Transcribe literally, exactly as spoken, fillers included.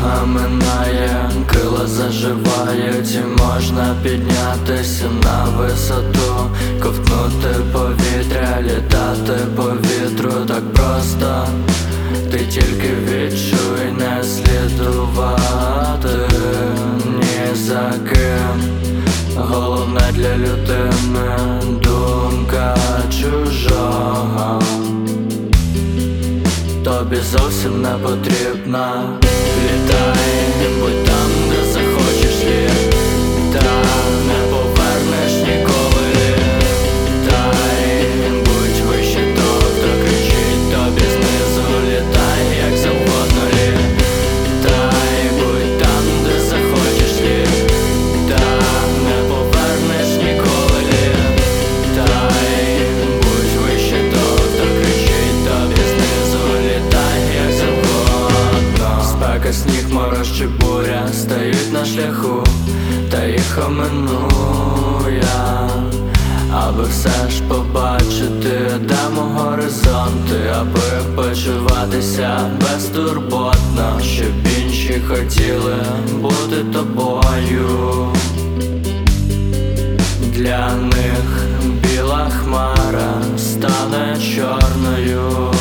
Тривога минає, крила заживають, і можна піднятися на висоту, ковтнути повітря, літати по вітру так просто. Ти тільки відчуй, не слідувати ні за ким. Головне для людини думка чужого тобі зовсім не потрібна. Літай, будь там, де захочеш, літ, та не повернеш ніколи. Літай, будь вище того, хто кричить тобі знизу. Літай, як завгодно, літай, будь там, де захочеш, літ, та не повернеш ніколи. Літай, будь вище того, хто кричить тобі знизу. Літай, як завгодно. Спека, сніг, мороз чи буря стають на шляху, та їх омину я, аби все ж побачити, дамо горизонти, аби почуватися безтурботно, щоб інші хотіли бути тобою. Для них біла хмара стане чорною.